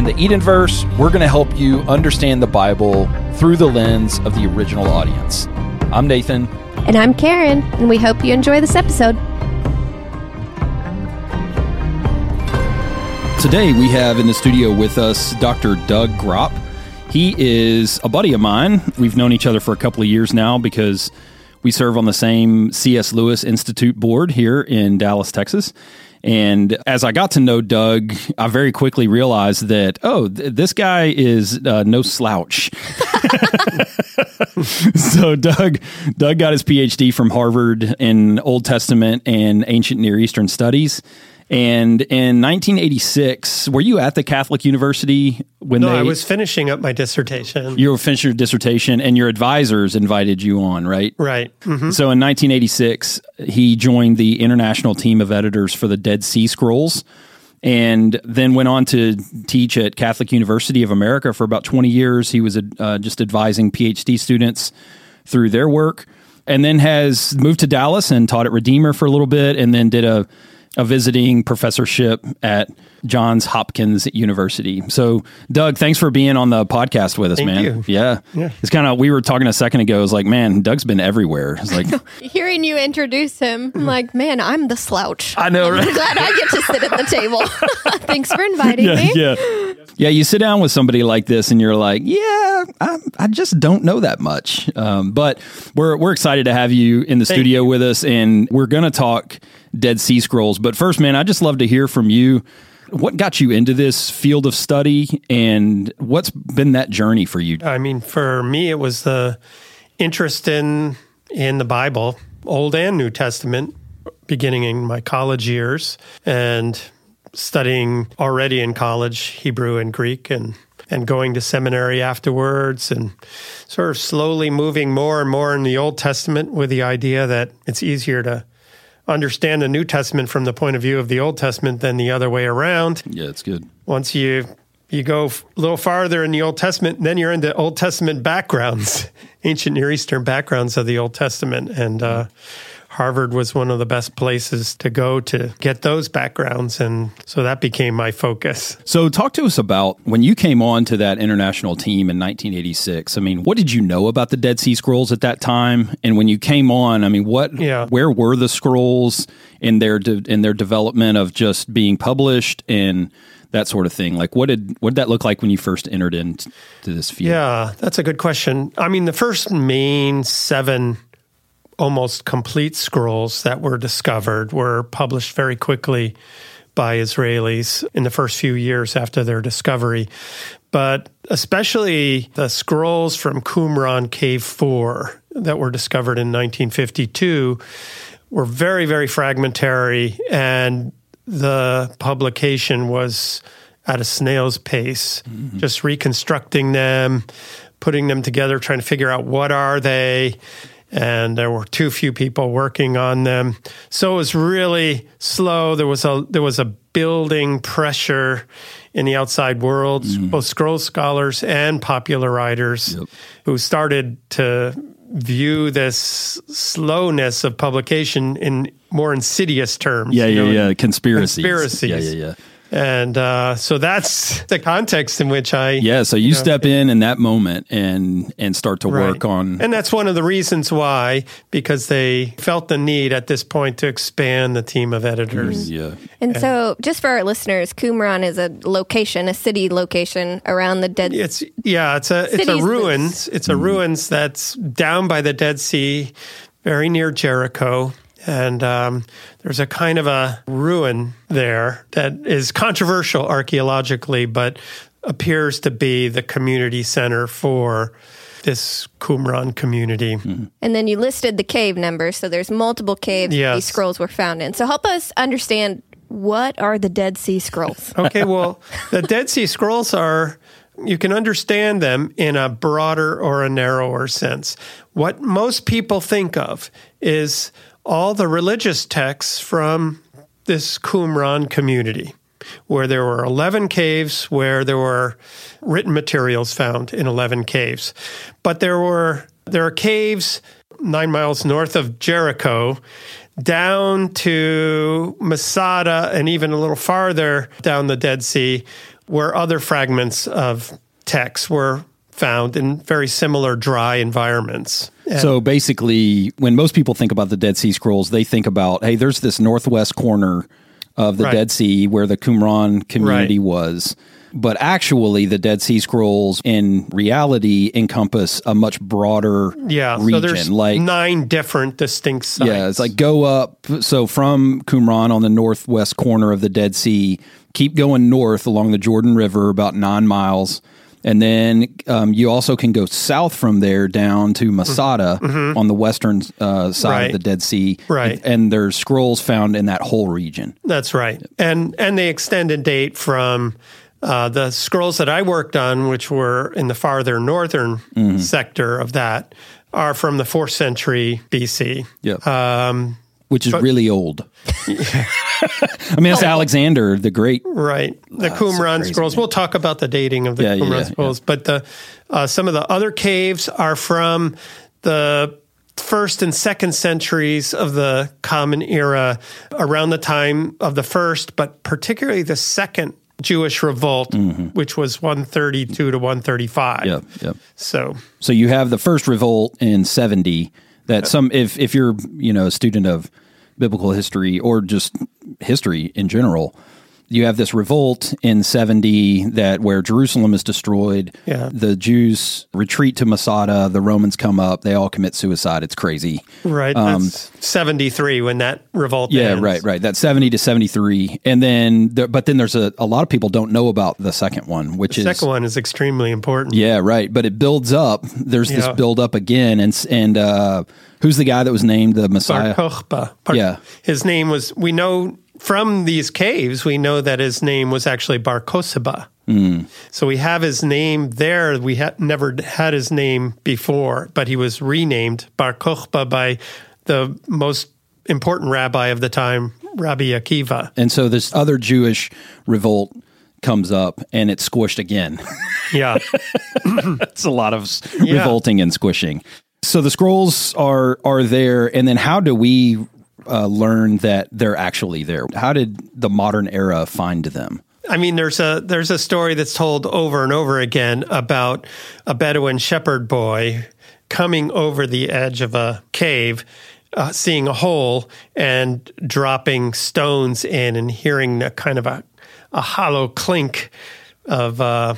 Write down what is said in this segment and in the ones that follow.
In the Edenverse, we're going to help you understand the Bible through the lens of the original audience. I'm Nathan. And I'm Karen, and we hope you enjoy this episode. Today we have in the studio with us Dr. Doug Gropp. He is a buddy of mine. We've known each other for a couple of years now because we serve on the same C.S. Lewis Institute board here in Dallas, Texas. And as I got to know Doug, I very quickly realized that, this guy is no slouch. So Doug got his PhD from Harvard in Old Testament and Ancient Near Eastern Studies. And in 1986, were you at the Catholic University when I was finishing up my dissertation. You were finishing your dissertation, and your advisors invited you on, right? Right. Mm-hmm. So in 1986, he joined the international team of editors for the Dead Sea Scrolls, and then went on to teach at Catholic University of America for about 20 years. He was just advising PhD students through their work, and then has moved to Dallas and taught at Redeemer for a little bit, and then did a visiting professorship at Johns Hopkins University. So, Doug, thanks for being on the podcast with us, Thank man. you. Yeah. It's kind of, we were talking a second ago, I was like, man, Doug's been everywhere. It's like, Hearing you introduce him, I'm like, man, I'm the slouch. I know, right? I'm glad I get to sit at the table. Thanks for inviting me. Yeah, you sit down with somebody like this and you're like, I just don't know that much. But we're excited to have you in the studio with us, and we're going to talk Dead Sea Scrolls. But first, man, I'd just love to hear from you. What got you into this field of study, and what's been that journey for you? I mean, for me, it was the interest in the Bible, Old and New Testament, beginning in my college years, and studying already in college Hebrew and Greek, and going to seminary afterwards, and sort of slowly moving more and more in the Old Testament with the idea that it's easier to understand the New Testament from the point of view of the Old Testament than the other way around. Yeah, it's good. Once you go a little farther in the Old Testament, then you're into Old Testament backgrounds, ancient Near Eastern backgrounds of the Old Testament. And Harvard was one of the best places to go to get those backgrounds. And so that became my focus. So talk to us about when you came on to that international team in 1986. I mean, what did you know about the Dead Sea Scrolls at that time? And when you came on, I mean, where were the scrolls in their development of just being published and that sort of thing? Like, what did that look like when you first entered into this field? Yeah, that's a good question. I mean, the first main 7 almost complete scrolls that were discovered were published very quickly by Israelis in the first few years after their discovery. But especially the scrolls from Qumran Cave 4 that were discovered in 1952 were very, very fragmentary, and the publication was at a snail's pace, just reconstructing them, putting them together, trying to figure out what are they. And there were too few people working on them. So it was really slow. There was a building pressure in the outside world, both scroll scholars and popular writers who started to view this slowness of publication in more insidious terms. Conspiracies. Yeah. And so that's the context in which I... Yeah, so you step in that moment and start to work on... And that's one of the reasons why, because they felt the need at this point to expand the team of editors. And so, just for our listeners, Qumran is a location, a city location around the Dead Sea. It's a ruins. It's a ruins that's down by the Dead Sea, very near Jericho. And there's a kind of a ruin there that is controversial archaeologically, but appears to be the community center for this Qumran community. And then you listed the cave numbers, so there's multiple caves these scrolls were found in. So help us understand, what are the Dead Sea Scrolls? Okay, well, the Dead Sea Scrolls are... You can understand them in a broader or a narrower sense. What most people think of is all the religious texts from this Qumran community, where there were 11 caves, where there were written materials found in 11 caves. But there are caves 9 miles north of Jericho, down to Masada, and even a little farther down the Dead Sea, where other fragments of text were found in very similar dry environments. So basically, when most people think about the Dead Sea Scrolls, they think about, hey, there's this northwest corner of the Dead Sea where the Qumran community was. But actually, the Dead Sea Scrolls in reality encompass a much broader region. So there's 9 different distinct sites. Yeah, it's like go up. So from Qumran on the northwest corner of the Dead Sea, keep going north along the Jordan River about 9 miles. And then you also can go south from there down to Masada on the western side of the Dead Sea. Right. And there's scrolls found in that whole region. That's right. And they extend in date from the scrolls that I worked on, which were in the farther northern sector of that, are from the 4th century BC. Yeah. Which is really old. I mean, it's Alexander the Great. Right. The Qumran scrolls. We'll talk about the dating of the Qumran scrolls. But some of the other caves are from the 1st and 2nd centuries of the Common Era, around the time of the first, but particularly the second Jewish revolt, which was 132 to 135. Yep. So you have the first revolt in 70 that if you're, a student of biblical history or just history in general, you have this revolt in 70 where Jerusalem is destroyed. Yeah. The Jews retreat to Masada. The Romans come up. They all commit suicide. It's crazy. Right. That's 73 when that revolt ends. Right. That's 70 to 73. And then, but then there's a lot of people don't know about the second one, the second one is extremely important. Yeah, right. But it builds up. There's this build up again. And who's the guy that was named the Messiah? Bar Kokhba. His name was, we know from these caves, we know that his name was actually Bar Kokhba. So we have his name there. We never had his name before, but he was renamed Bar Kokhba by the most important rabbi of the time, Rabbi Akiva. And so this other Jewish revolt comes up and it's squished again. Yeah. It's a lot of revolting and squishing. So the scrolls are there, and then how do we learn that they're actually there? How did the modern era find them? I mean, there's a story that's told over and over again about a Bedouin shepherd boy coming over the edge of a cave, seeing a hole and dropping stones in and hearing a kind of a hollow clink of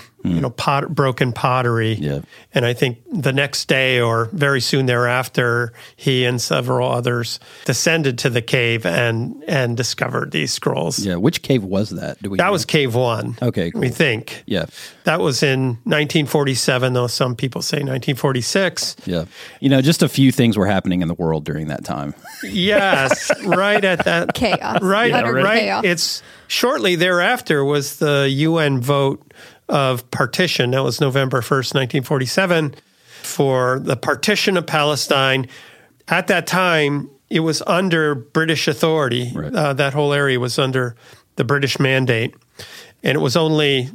broken pottery. Yeah. And I think the next day or very soon thereafter, he and several others descended to the cave and discovered these scrolls. Yeah. Which cave was that? That was Cave 1. Okay, cool. We think. Yeah. That was in 1947, though some people say 1946. Yeah. Just a few things were happening in the world during that time. Yes. Right at that. Chaos. Right. Chaos. It's shortly thereafter was the UN vote of partition. That was November 1st, 1947, for the partition of Palestine. At that time, it was under British authority. Right. That whole area was under the British mandate. And it was only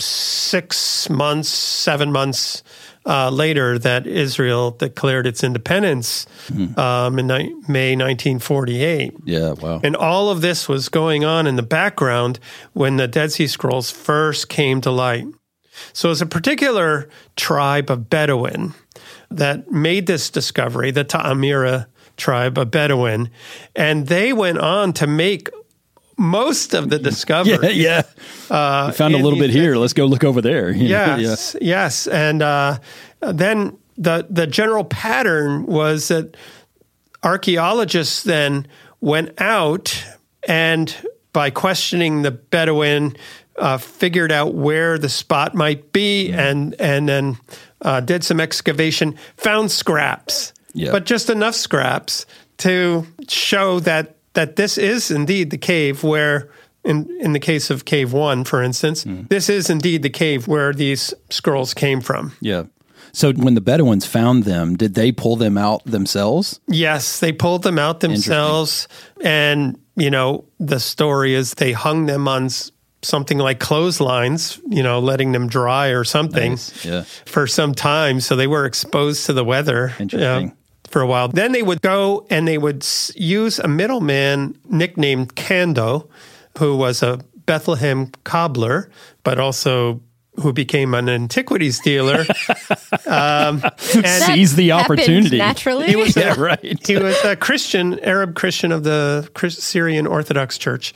7 months later that Israel declared its independence in May 1948. Yeah, wow. And all of this was going on in the background when the Dead Sea Scrolls first came to light. So it's a particular tribe of Bedouin that made this discovery, the Ta'amira tribe of Bedouin, and they went on to make most of the discovery. Yeah. We found a little bit here. Let's go look over there. Yes. And then the general pattern was that archaeologists then went out and by questioning the Bedouin, figured out where the spot might be and then did some excavation, found scraps, but just enough scraps to show that this is indeed the cave where, in the case of Cave 1, for instance, this is indeed the cave where these scrolls came from. Yeah. So when the Bedouins found them, did they pull them out themselves? Yes, they pulled them out themselves. And, the story is they hung them on something like clotheslines, letting them dry or something for some time. So they were exposed to the weather. Interesting. For a while. Then they would go and they would use a middleman nicknamed Kando, who was a Bethlehem cobbler, but also who became an antiquities dealer. Seized the opportunity. Naturally. He was right. He was a Christian, Arab Christian of the Syrian Orthodox Church.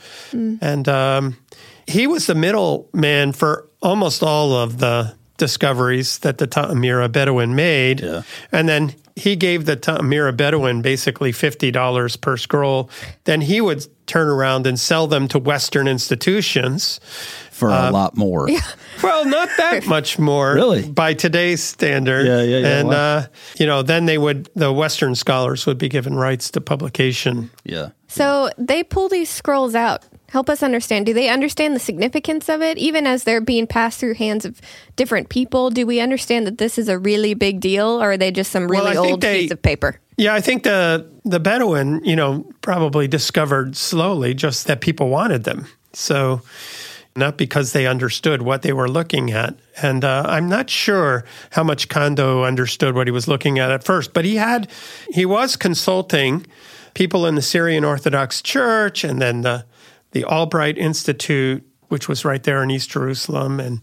And he was the middleman for almost all of the discoveries that the Ta'amira Bedouin made. Yeah. And then he gave the Ta'amira Bedouin basically $50 per scroll. Then he would turn around and sell them to Western institutions. For a lot more. Yeah. Well, not that much more. Really? By today's standard. Yeah. And, wow. Then the Western scholars would be given rights to publication. Yeah. So they pull these scrolls out. Help us understand. Do they understand the significance of it? Even as they're being passed through hands of different people, do we understand that this is a really big deal, or are they just some really old piece of paper? Yeah, I think the Bedouin, probably discovered slowly just that people wanted them. So not because they understood what they were looking at. And I'm not sure how much Kondo understood what he was looking at first, but he was consulting people in the Syrian Orthodox Church, and then the Albright Institute, which was right there in East Jerusalem, and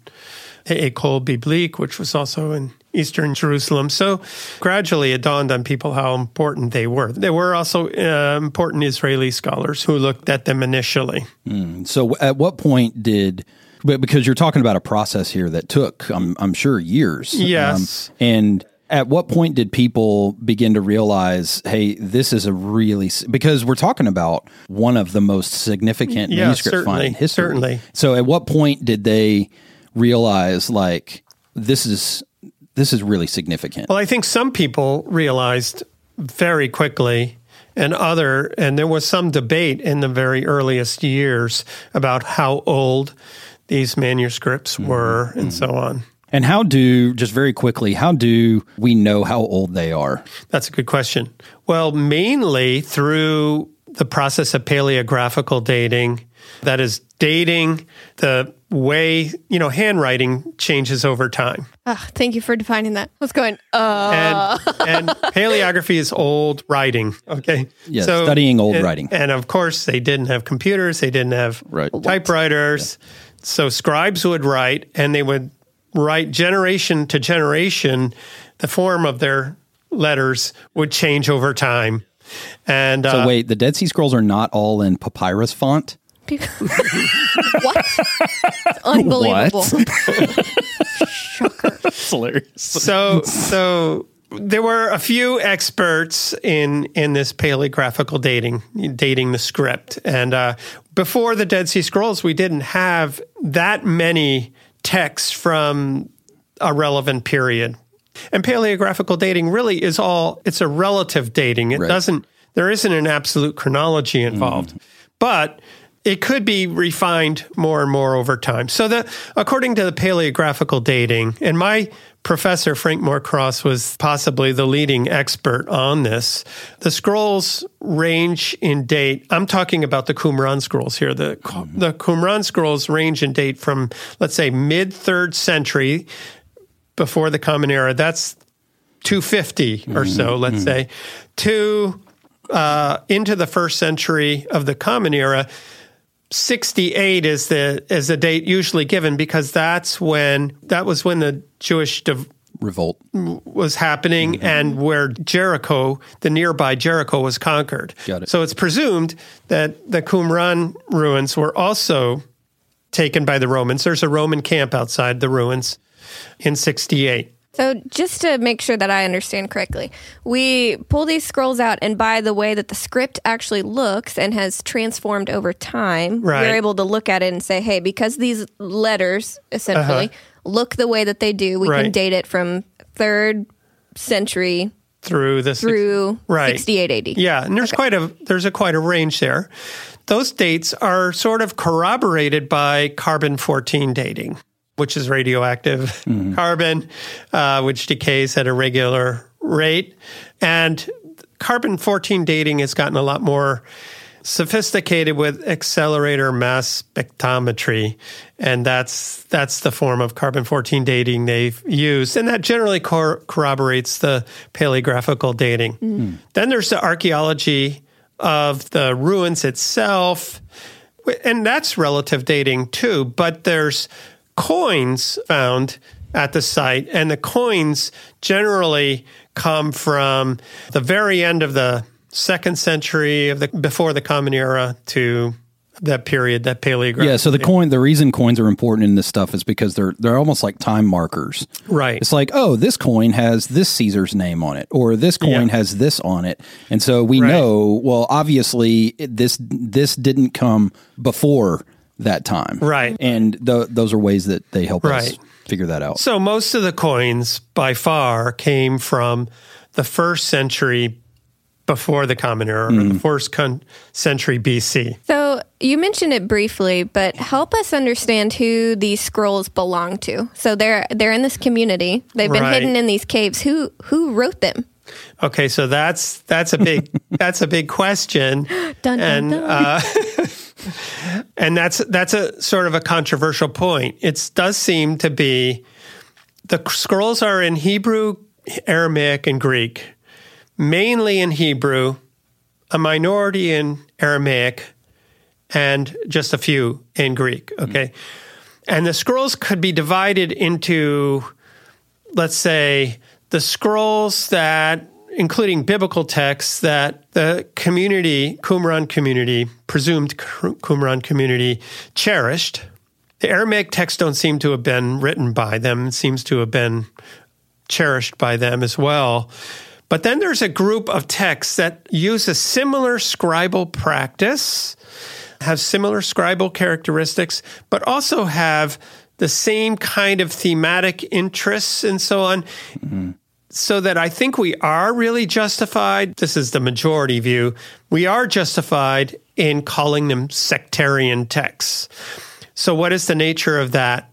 École Biblique, which was also in Eastern Jerusalem. So gradually it dawned on people how important they were. There were also important Israeli scholars who looked at them initially. So at what point because you're talking about a process here that took, I'm sure, years. Yes. And at what point did people begin to realize, hey, this is because we're talking about one of the most significant manuscript finds in history. Certainly. So at what point did they realize, like, this is really significant? Well, I think some people realized very quickly, and there was some debate in the very earliest years about how old these manuscripts were and so on. And just very quickly, how do we know how old they are? That's a good question. Well, mainly through the process of paleographical dating, that is dating the way, handwriting changes over time. Thank you for defining that. I was going, And paleography is old writing, okay? Yeah, studying old writing. And of course, they didn't have computers, they didn't have typewriters. Yeah. So scribes would write, and they would write generation to generation. The form of their letters would change over time. And so wait, the Dead Sea Scrolls are not all in papyrus font? What? It's unbelievable. Shocker. It's hilarious. So there were a few experts in this paleographical dating the script. And before the Dead Sea Scrolls, we didn't have that many texts from a relevant period. And paleographical dating really it's a relative dating. There isn't an absolute chronology involved. But it could be refined more and more over time. So according to the paleographical dating, and my professor, Frank Moore-Cross, was possibly the leading expert on this, the scrolls range in date. I'm talking about the Qumran scrolls here. The Qumran scrolls range in date from, let's say, mid-3rd century before the Common Era. That's 250 or so, let's say, to into the 1st century of the Common Era. 68 is the date usually given, because that was when the Jewish revolt was happening, and where Jericho, the nearby Jericho, was conquered. Got it. So it's presumed that the Qumran ruins were also taken by the Romans. There's a Roman camp outside the ruins in 68. So just to make sure that I understand correctly, we pull these scrolls out, and by the way that the script actually looks and has transformed over time, we're able to look at it and say, hey, because these letters essentially look the way that they do, we can date it from 3rd century through 68 AD. Yeah, and there's quite a range there. Those dates are sort of corroborated by carbon-14 dating, which is radioactive carbon, which decays at a regular rate. And carbon-14 dating has gotten a lot more sophisticated with accelerator mass spectrometry. And that's the form of carbon-14 dating they've used. And that generally corroborates the paleographical dating. Then there's the archaeology of the ruins itself. And that's relative dating too, but there's coins found at the site, and the coins generally come from the very end of the 2nd century before the Common Era to that period, that paleographic. Yeah, so the reason coins are important in this stuff is because they're almost like time markers. Right. It's like, oh, this coin has this Caesar's name on it, or this coin has this on it. And so we know, well, obviously this didn't come before that time. Right. And those are ways that they help us figure that out. So most of the coins by far came from the 1st century before the Common Era, or the 1st century BC. So you mentioned it briefly, but help us understand who these scrolls belong to. So they're in this community. They've been hidden in these caves. Who wrote them? Okay, so that's a big question. Dun, dun, dun. And that's a sort of a controversial point. It does seem to be the scrolls are in Hebrew, Aramaic, and Greek. Mainly in Hebrew, a minority in Aramaic, and just a few in Greek, okay? And the scrolls could be divided into, let's say, the scrolls that, including biblical texts, that the community, Qumran community, presumed Qumran community, cherished. The Aramaic texts don't seem to have been written by them. It seems to have been cherished by them as well. But then there's a group of texts that use a similar scribal practice, have similar scribal characteristics, but also have the same kind of thematic interests and so on. So that I think we are really justified, this is the majority view, we are justified in calling them sectarian texts. So what is the nature of that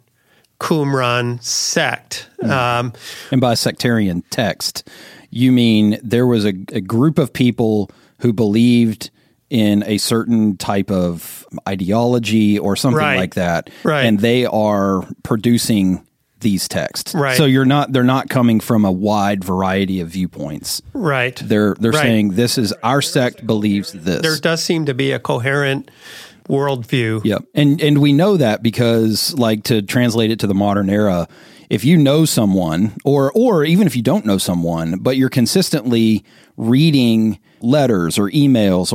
Qumran sect? And by sectarian text, you mean there was a group of people who believed in a certain type of ideology or something like that, and they are producing these texts. Right. So they're not coming from a wide variety of viewpoints. Right. They're saying this is our sect believes this. There does seem to be a coherent worldview. Yep. And we know that because, like, to translate it to the modern era, if you know someone, or even if you don't know someone, but you're consistently reading letters or emails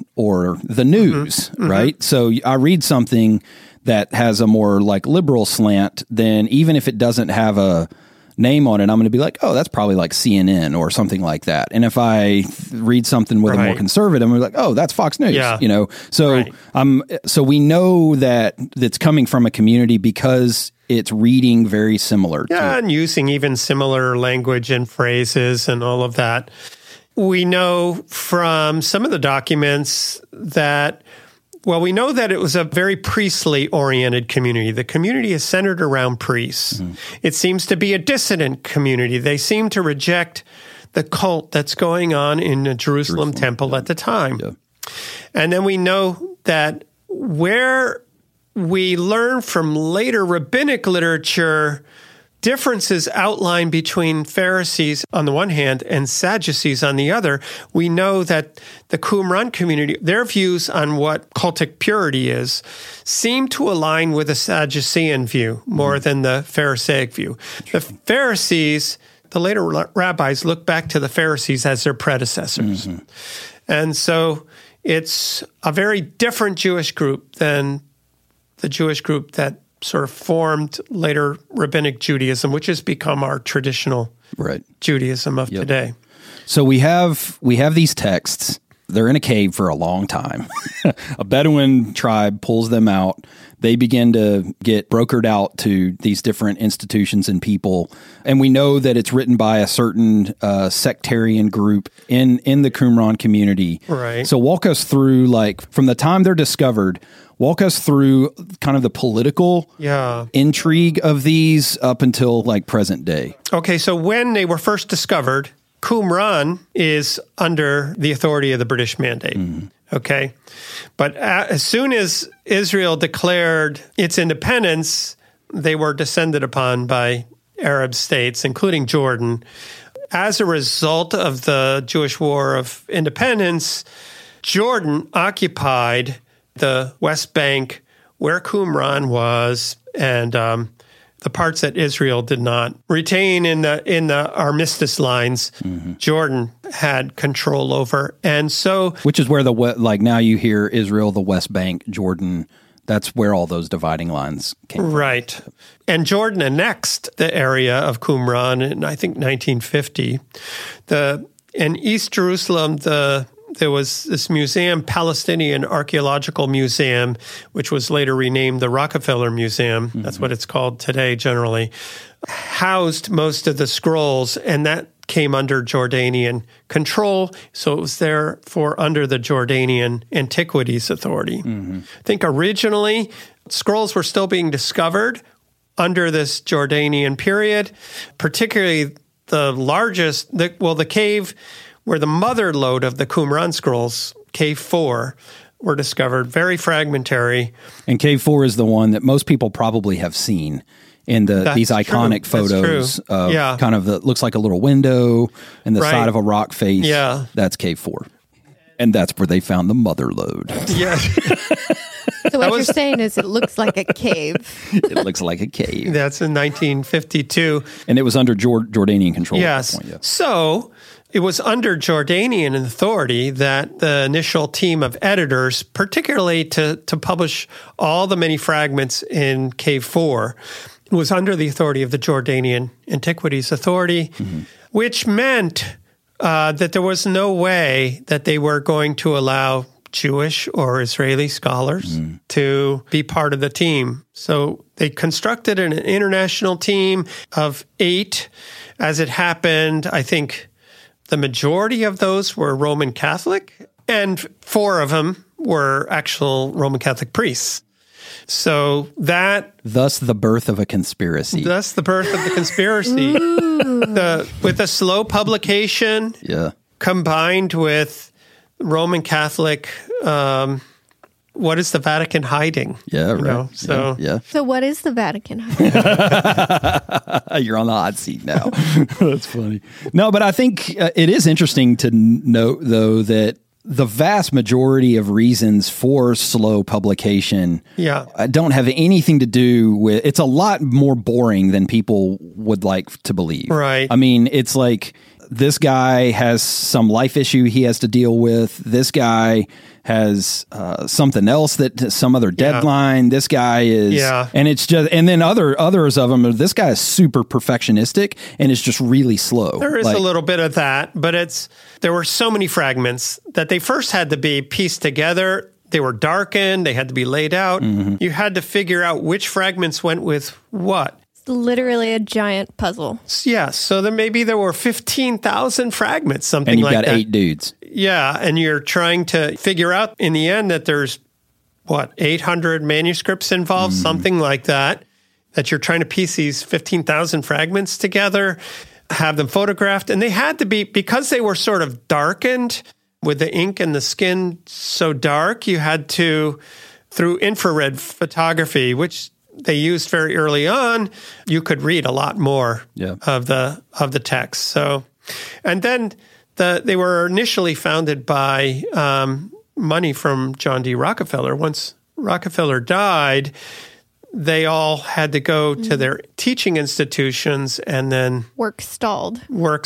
or the news, right? So I read something that has a more like liberal slant, then even if it doesn't have a name on it, I'm going to be like, oh, that's probably like CNN or something like that. And if I read something with a more conservative, I'm like, oh, that's Fox News. Yeah. You know, so so we know that it's coming from a community because it's reading very similar. Yeah, and using even similar language and phrases and all of that. We know from some of the documents that, well, we know that it was a very priestly-oriented community. The community is centered around priests. It seems to be a dissident community. They seem to reject the cult that's going on in the Jerusalem temple at the time. Yeah. And then we know that where we learn from later rabbinic literature differences outlined between Pharisees on the one hand and Sadducees on the other, we know that the Qumran community, their views on what cultic purity is, seem to align with the Sadducean view more than the Pharisaic view. The Pharisees, the later rabbis, look back to the Pharisees as their predecessors. And so it's a very different Jewish group than the Jewish group that sort of formed later rabbinic Judaism, which has become our traditional Judaism of today. So we have these texts. They're in a cave for a long time. A Bedouin tribe pulls them out. They begin to get brokered out to these different institutions and people. And we know that it's written by a certain sectarian group in the Qumran community. Right. So walk us through, like, from the time they're discovered, walk us through kind of the political intrigue of these up until, like, present day. Okay, so when they were first discovered, Qumran is under the authority of the British Mandate, okay? But as soon as Israel declared its independence, they were descended upon by Arab states, including Jordan. As a result of the Jewish War of Independence, Jordan occupied the West Bank, where Qumran was, and the parts that Israel did not retain in the armistice lines, Jordan had control over. And so, which is where now you hear Israel, the West Bank, Jordan. That's where all those dividing lines came from. Right. And Jordan annexed the area of Qumran in, I think, 1950. In East Jerusalem, there was this museum, Palestinian Archaeological Museum, which was later renamed the Rockefeller Museum. That's what it's called today, generally, housed most of the scrolls, and that came under Jordanian control. So it was therefore under the Jordanian Antiquities Authority. I think originally scrolls were still being discovered under this Jordanian period, particularly the largest, the cave where the mother lode of the Qumran scrolls, Cave 4, were discovered, very fragmentary. And Cave 4 is the one that most people probably have seen in these iconic photos of kind of looks like a little window and the side of a rock face. Yeah. That's Cave 4. And that's where they found the mother lode. Yeah. So what you're saying is it looks like a cave. It looks like a cave. That's in 1952. And it was under Jordanian control yes. at that point. Yeah. So it was under Jordanian authority that the initial team of editors, particularly to publish all the many fragments in Cave 4, was under the authority of the Jordanian Antiquities Authority, which meant that there was no way that they were going to allow Jewish or Israeli scholars to be part of the team. So they constructed an international team of 8. As it happened, I think the majority of those were Roman Catholic, and 4 of them were actual Roman Catholic priests. So thus the birth of a conspiracy. With the slow publication, combined with Roman Catholic, what is the Vatican hiding? Yeah, right. So what is the Vatican hiding? You're on the hot seat now. That's funny. No, but I think it is interesting to note, though, that the vast majority of reasons for slow publication don't have anything to do with, it's a lot more boring than people would like to believe. Right. I mean, it's like this guy has some life issue he has to deal with. This guy has something else, some other deadline. This guy is, and it's just, and then others of them, this guy is super perfectionistic and it's just really slow. There is a little bit of that, but there were so many fragments that they first had to be pieced together. They were darkened. They had to be laid out. You had to figure out which fragments went with what. Literally a giant puzzle. Yeah, so then maybe there were 15,000 fragments, something like that. And you've got 8 dudes. Yeah, and you're trying to figure out in the end that there's, 800 manuscripts involved, something like that you're trying to piece these 15,000 fragments together, have them photographed. And they had to be, because they were sort of darkened with the ink and the skin so dark, you had to, through infrared photography, which they used very early on, you could read a lot more of the text. So, and then they were initially founded by money from John D. Rockefeller. Once Rockefeller died, they all had to go to their teaching institutions, and then work stalled.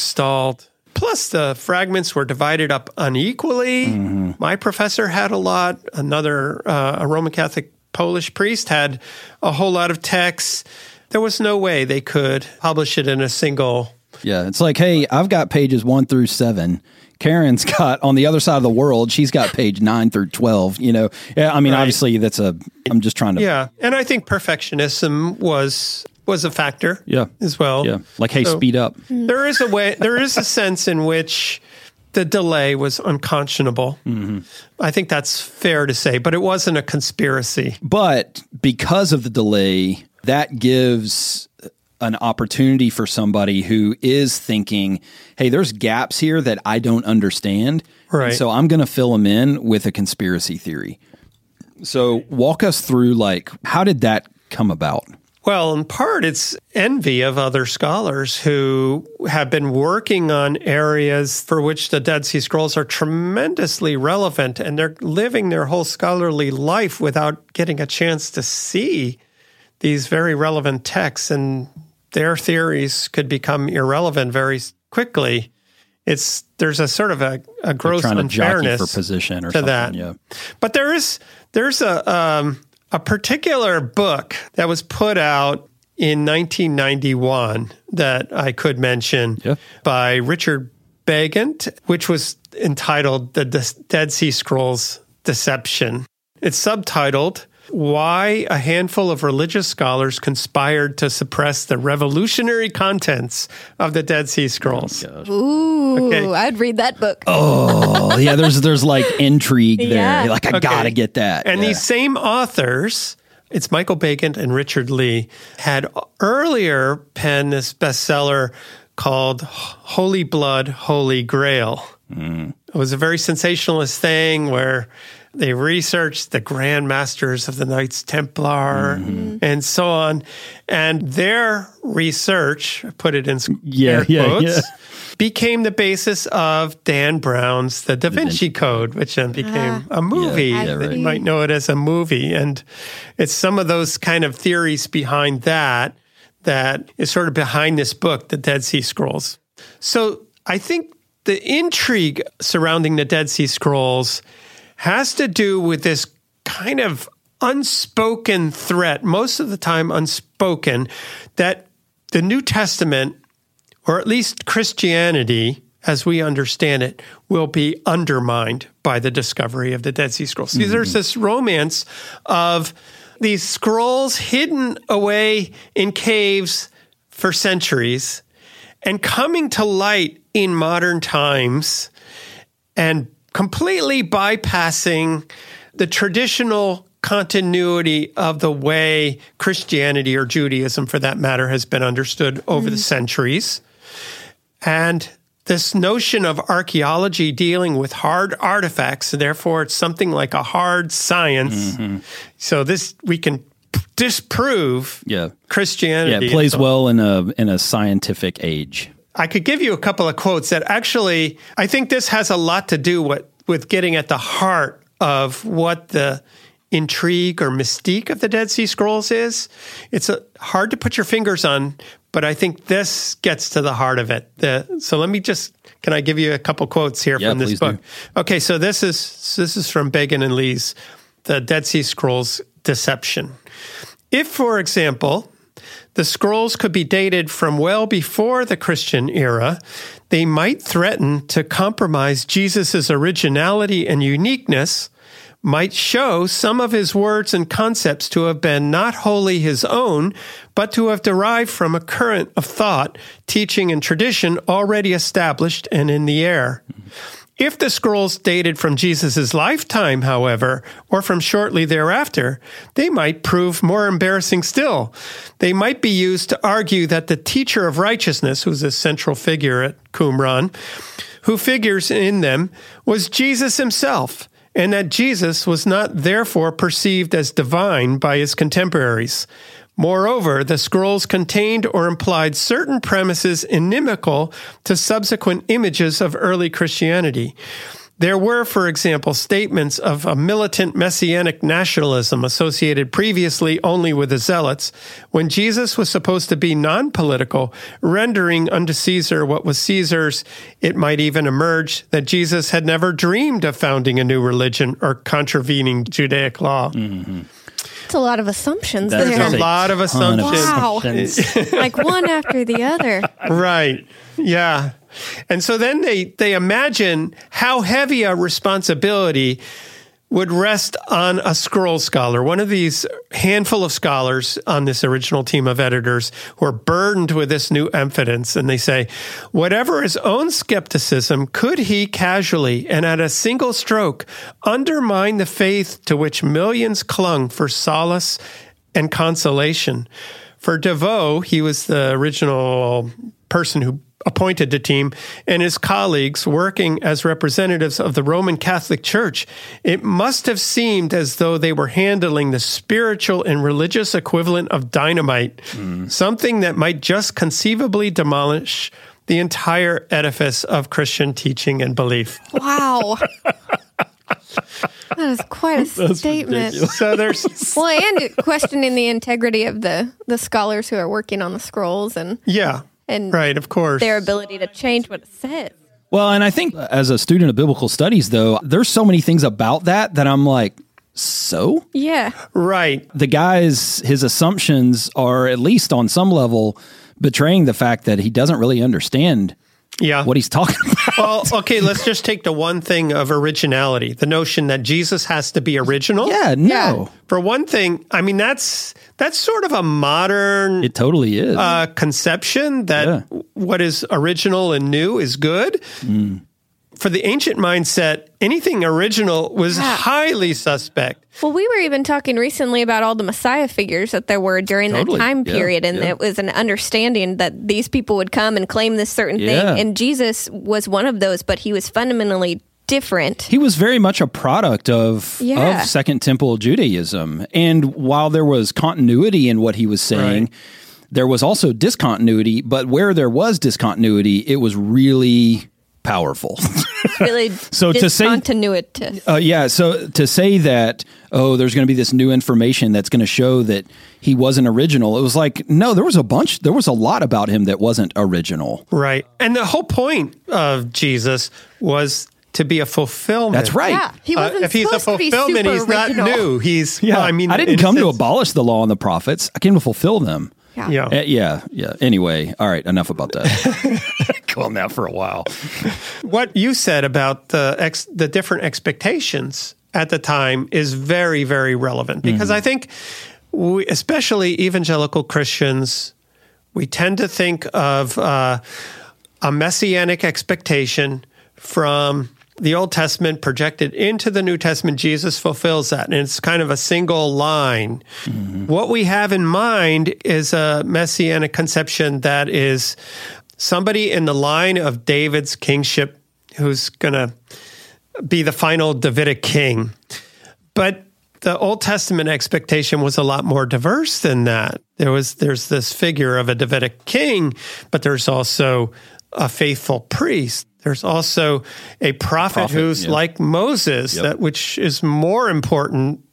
Plus, the fragments were divided up unequally. My professor had a lot. Another, a Roman Catholic Polish priest, had a whole lot of texts. There was no way they could publish it in a single. Yeah, it's like, hey, I've got pages 1 through 7. Karen's got, on the other side of the world, she's got page 9 through 12. I mean, obviously, I'm just trying to. Yeah, and I think perfectionism was a factor. As well. Yeah, like, hey, speed up. There is a sense in which the delay was unconscionable. I think that's fair to say, but it wasn't a conspiracy. But because of the delay, that gives an opportunity for somebody who is thinking, hey, there's gaps here that I don't understand. Right. So I'm going to fill them in with a conspiracy theory. So walk us through, how did that come about? Well, in part, it's envy of other scholars who have been working on areas for which the Dead Sea Scrolls are tremendously relevant, and they're living their whole scholarly life without getting a chance to see these very relevant texts, and their theories could become irrelevant very quickly. There's a sort of a gross unfairness for position or to something, that. yeah. But there's a particular book that was put out in 1991 that I could mention by Richard Begant, which was entitled The Dead Sea Scrolls Deception. It's subtitled, Why a Handful of Religious Scholars Conspired to Suppress the Revolutionary Contents of the Dead Sea Scrolls. Oh, Ooh, okay. I'd read that book. Oh, yeah, there's like intrigue there. Like, I gotta get that. And these same authors, it's Michael Begant and Richard Lee, had earlier penned this bestseller called Holy Blood, Holy Grail. It was a very sensationalist thing where they researched the Grand Masters of the Knights Templar and so on. And their research, put it in air quotes, became the basis of Dan Brown's The Da Vinci Code, which then became a movie. You might know it as a movie. And it's some of those kind of theories behind that is sort of behind this book, The Dead Sea Scrolls. So I think the intrigue surrounding the Dead Sea Scrolls has to do with this kind of unspoken threat, most of the time unspoken, that the New Testament, or at least Christianity, as we understand it, will be undermined by the discovery of the Dead Sea Scrolls. See, there's this romance of these scrolls hidden away in caves for centuries and coming to light in modern times and completely bypassing the traditional continuity of the way Christianity, or Judaism for that matter, has been understood over the centuries. And this notion of archaeology dealing with hard artifacts, therefore it's something like a hard science. So we can disprove Christianity. Yeah, it plays well in a scientific age. I could give you a couple of quotes that actually, I think this has a lot to do with getting at the heart of what the intrigue or mystique of the Dead Sea Scrolls is. It's hard to put your fingers on, but I think this gets to the heart of it. So can I give you a couple quotes here from this book? Do. Okay, so this is from Begant and Lee's The Dead Sea Scrolls Deception. If, for example, the scrolls could be dated from well before the Christian era, they might threaten to compromise Jesus' originality and uniqueness, might show some of his words and concepts to have been not wholly his own, but to have derived from a current of thought, teaching, and tradition already established and in the air. If the scrolls dated from Jesus' lifetime, however, or from shortly thereafter, they might prove more embarrassing still. They might be used to argue that the teacher of righteousness, who's a central figure at Qumran, who figures in them, was Jesus himself, and that Jesus was not therefore perceived as divine by his contemporaries. Moreover, the scrolls contained or implied certain premises inimical to subsequent images of early Christianity. There were, for example, statements of a militant messianic nationalism associated previously only with the Zealots, when Jesus was supposed to be non-political, rendering unto Caesar what was Caesar's. It might even emerge that Jesus had never dreamed of founding a new religion or contravening Judaic law. It's a lot of assumptions there. There's a lot of assumptions. Wow. Like one after the other. Right. Yeah. And so then they imagine how heavy a responsibility would rest on a scroll scholar, one of these handful of scholars on this original team of editors who are burdened with this new evidence. And they say, whatever his own skepticism, could he casually and at a single stroke undermine the faith to which millions clung for solace and consolation? For Devoe, he was the original person who appointed the team, and his colleagues working as representatives of the Roman Catholic Church, it must have seemed as though they were handling the spiritual and religious equivalent of dynamite, something that might just conceivably demolish the entire edifice of Christian teaching and belief. Wow. That is quite a statement. So there's and questioning the integrity of the scholars who are working on the scrolls and right, of course, their ability to change what it says. Well, and I think as a student of biblical studies, though, there's so many things about that I'm like, so? Yeah. Right. The guy's, his assumptions are at least on some level betraying the fact that he doesn't really understand what he's talking about. Well, okay, let's just take the one thing of originality, the notion that Jesus has to be original. Yeah, no. Yeah. For one thing, I mean, that's sort of a modern... It totally is. Conception that what is original and new is good. For the ancient mindset, anything original was highly suspect. Well, we were even talking recently about all the Messiah figures that there were during that time period, and it was an understanding that these people would come and claim this certain thing, and Jesus was one of those, but he was fundamentally different. He was very much a product of Second Temple Judaism, and while there was continuity in what he was saying, there was also discontinuity, but where there was discontinuity, it was really powerful. Really so to say discontinuous. So to say that, there's going to be this new information that's going to show that he wasn't original, it was like, no, there was a lot about him that wasn't original. Right. And the whole point of Jesus was to be a fulfillment. That's right. Yeah, he wasn't if he's a fulfillment, he's original. not new. He's, I didn't come to abolish the law and the prophets. I came to fulfill them. Yeah. Anyway, all right, enough about that. Go on that for a while. What you said about the different expectations at the time is very, very relevant because I think we, especially evangelical Christians, we tend to think of a messianic expectation from the Old Testament projected into the New Testament. Jesus fulfills that, and it's kind of a single line. What we have in mind is a messianic conception that is somebody in the line of David's kingship who's going to be the final Davidic king. But the Old Testament expectation was a lot more diverse than that. There's this figure of a Davidic king, but there's also a faithful priest. There's also a prophet who's like Moses, which is more important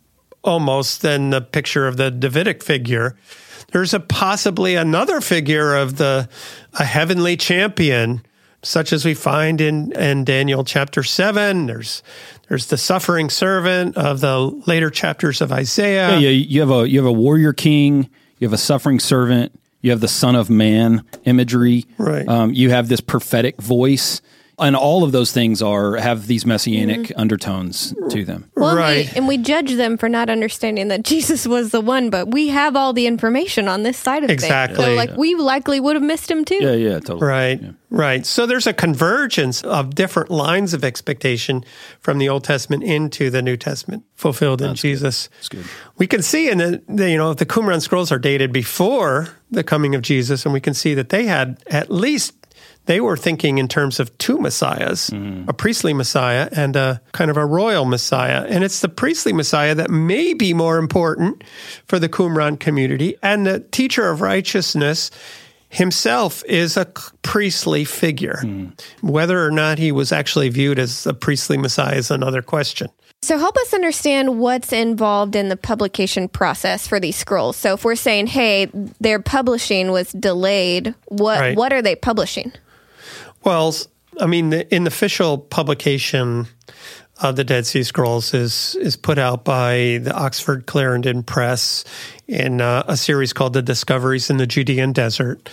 almost than the picture of the Davidic figure. There's possibly another figure of a heavenly champion, such as we find in Daniel chapter 7. There's the suffering servant of the later chapters of Isaiah. Yeah, you have a warrior king, you have a suffering servant, you have the Son of Man imagery. Right. You have this prophetic voice. And all of those things have these messianic undertones to them. Well, right. and we judge them for not understanding that Jesus was the one, but we have all the information on this side of things. Exactly. So, we likely would have missed him too. Yeah, totally. Right, right. So there's a convergence of different lines of expectation from the Old Testament into the New Testament, fulfilled in Jesus. That's good. We can see in the Qumran scrolls are dated before the coming of Jesus, and we can see that they had at least. They were thinking in terms of two messiahs, a priestly messiah and a kind of a royal messiah. And it's the priestly messiah that may be more important for the Qumran community. And the teacher of righteousness himself is a priestly figure. Whether or not he was actually viewed as a priestly messiah is another question. So help us understand what's involved in the publication process for these scrolls. So if we're saying, hey, their publishing was delayed, what are they publishing? Well, I mean, the official publication of the Dead Sea Scrolls is put out by the Oxford Clarendon Press in a series called The Discoveries in the Judean Desert.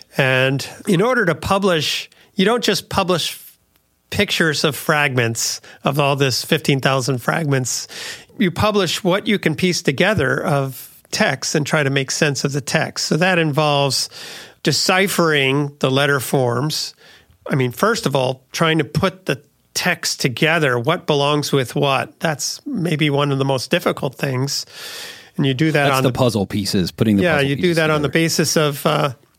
And in order to publish, you don't just publish pictures of fragments of all this 15,000 fragments. You publish what you can piece together of text and try to make sense of the text. So that involves deciphering the letter forms. I mean, first of all, trying to put the text together, what belongs with what. That's maybe one of the most difficult things. And you do that on the puzzle pieces, putting the puzzle pieces you do that together. On the basis of the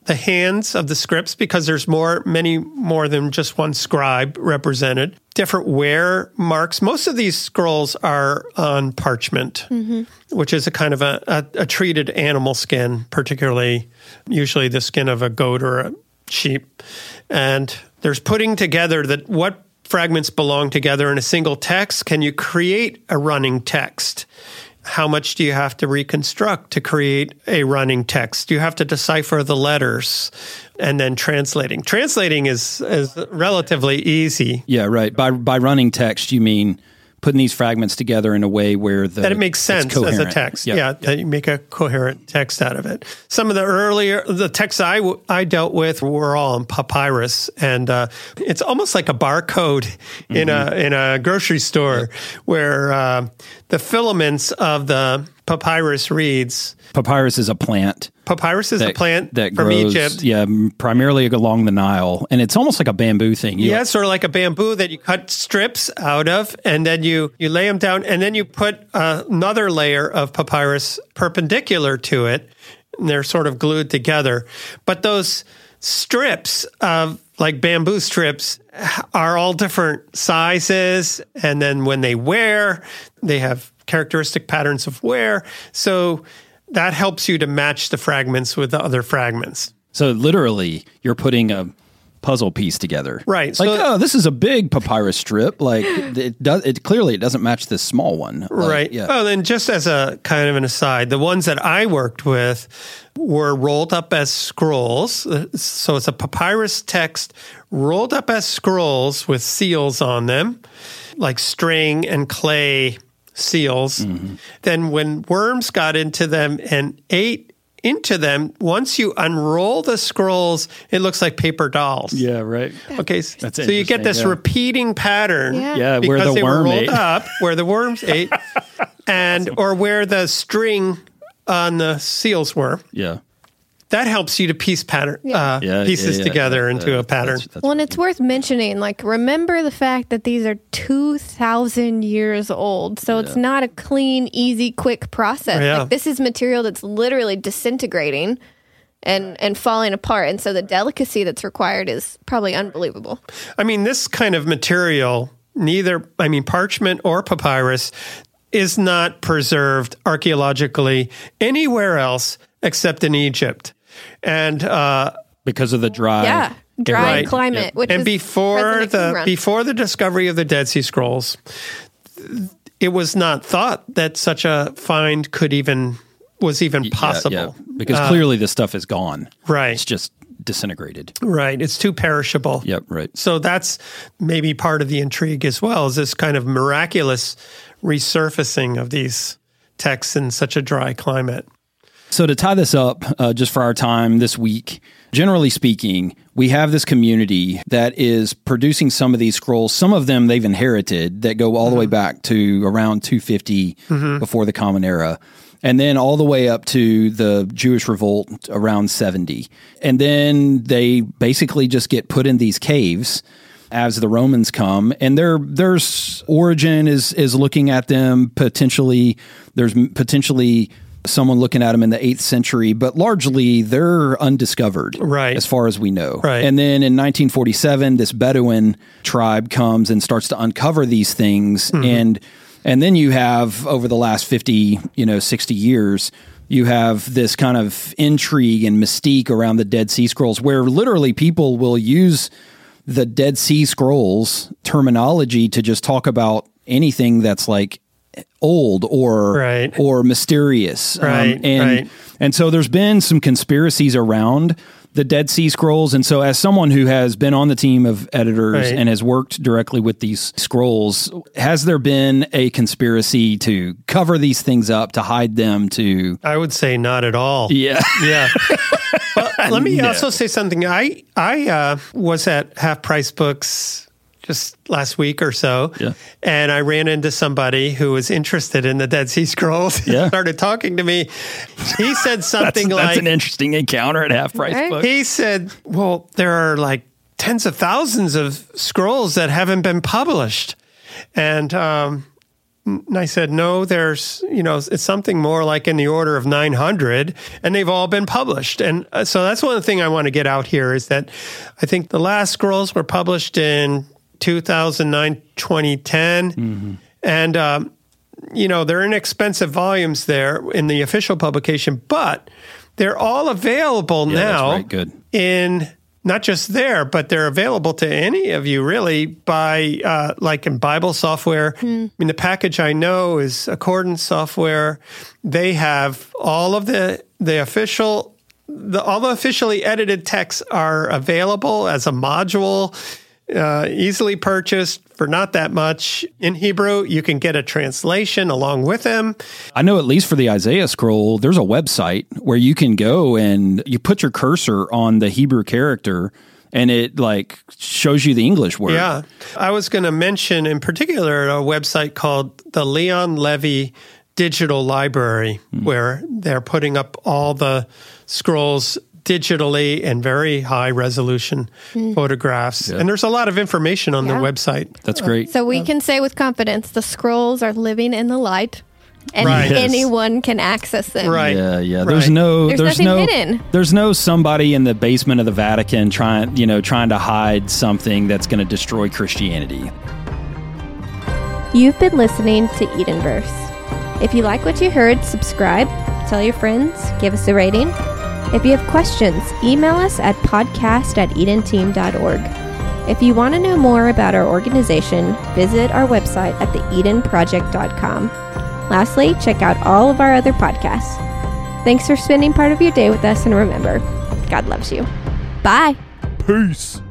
the hands of the scripts because there's many more than just one scribe represented. Different wear marks. Most of these scrolls are on parchment, which is a kind of a treated animal skin, particularly usually the skin of a goat or a sheep. And there's putting together that what fragments belong together in a single text. Can you create a running text? How much do you have to reconstruct to create a running text? You have to decipher the letters and then translating. Translating is relatively easy. Yeah, right. By running text, you mean putting these fragments together in a way where that it makes sense as a text. Yep. Yeah, that you make a coherent text out of it. Some of the texts I dealt with were all on papyrus, and it's almost like a barcode in a grocery store where the filaments of the papyrus reeds. Papyrus is a plant. Papyrus is a plant that from grows, Egypt. Yeah, primarily along the Nile. And it's almost like a bamboo thing. Yeah, sort of like a bamboo that you cut strips out of, and then you lay them down, and then you put another layer of papyrus perpendicular to it, and they're sort of glued together. But those strips of like bamboo strips are all different sizes, and then when they wear, they have characteristic patterns of wear. So that helps you to match the fragments with the other fragments. So literally, you're putting a puzzle piece together. Right. Like, this is a big papyrus strip. Like, it doesn't match this small one. Like, right. Yeah. Oh, then just as a kind of an aside, the ones that I worked with were rolled up as scrolls. So it's a papyrus text rolled up as scrolls with seals on them, like string and clay seals. Then when worms got into them and ate into them, once you unroll the scrolls, it looks like paper dolls. Yeah, right. Okay, so you get this repeating pattern. Yeah, because where the they worm were rolled ate. up, where the worms ate, or where the string on the seals were. Yeah. That helps you to piece pieces together into a pattern. Well, and it's worth mentioning, like, remember the fact that these are 2,000 years old. So it's not a clean, easy, quick process. Yeah. Like, this is material that's literally disintegrating and falling apart. And so the delicacy that's required is probably unbelievable. I mean, this kind of material, parchment or papyrus, is not preserved archaeologically anywhere else except in Egypt. And because of the dry climate, which and is before the discovery of the Dead Sea Scrolls, it was not thought that such a find was even possible. Yeah, because clearly this stuff is gone. Right. It's just disintegrated. Right. It's too perishable. Yep, right. So that's maybe part of the intrigue as well, is this kind of miraculous resurfacing of these texts in such a dry climate. So to tie this up, just for our time this week, generally speaking, we have this community that is producing some of these scrolls. Some of them they've inherited that go all the way back to around 250 before the Common Era. And then all the way up to the Jewish revolt around 70. And then they basically just get put in these caves as the Romans come. And there's Origen is looking at them potentially. There's potentially someone looking at them in the 8th century, but largely they're undiscovered, right, as far as we know. Right. And then in 1947, this Bedouin tribe comes and starts to uncover these things. And then you have, over the last 50, 60 years, you have this kind of intrigue and mystique around the Dead Sea Scrolls, where literally people will use the Dead Sea Scrolls terminology to just talk about anything that's like old or mysterious. And so there's been some conspiracies around the Dead Sea Scrolls. And so as someone who has been on the team of editors and has worked directly with these scrolls, has there been a conspiracy to cover these things up, to hide them, to... I would say not at all. Yeah. Yeah. Well, let me also say something. I was at Half Price Books just last week or so, and I ran into somebody who was interested in the Dead Sea Scrolls. He started talking to me. He said something that's an interesting encounter at Half Price Books. He said, well, there are like tens of thousands of scrolls that haven't been published. And And I said, no, there's, it's something more like in the order of 900, and they've all been published. And so that's one thing I want to get out here is that I think the last scrolls were published in 2009, 2010. Mm-hmm. And, they're inexpensive volumes there in the official publication, but they're all available now that's right. Good. In not just there, but they're available to any of you really by like in Bible software. I mean, the package I know is Accordance software. They have all of the officially edited texts are available as a module, easily purchased for not that much. In Hebrew, you can get a translation along with them. I know at least for the Isaiah scroll, there's a website where you can go and you put your cursor on the Hebrew character and it shows you the English word. Yeah. I was going to mention in particular a website called the Leon Levy Digital Library, where they're putting up all the scrolls digitally and very high resolution photographs. Yeah. And there's a lot of information on the website. That's great. So we can say with confidence, the scrolls are living in the light and anyone can access them. Right. Yeah. Right. There's nothing hidden. There's no somebody in the basement of the Vatican trying to hide something that's going to destroy Christianity. You've been listening to Edenverse. If you like what you heard, subscribe, tell your friends, give us a rating. If you have questions, email us at podcast@edenteam.org. If you want to know more about our organization, visit our website at theedenproject.com. Lastly, check out all of our other podcasts. Thanks for spending part of your day with us, and remember, God loves you. Bye. Peace.